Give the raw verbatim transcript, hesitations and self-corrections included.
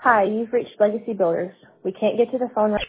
Hi, you've reached Legacy Builders. We can't get to the phone right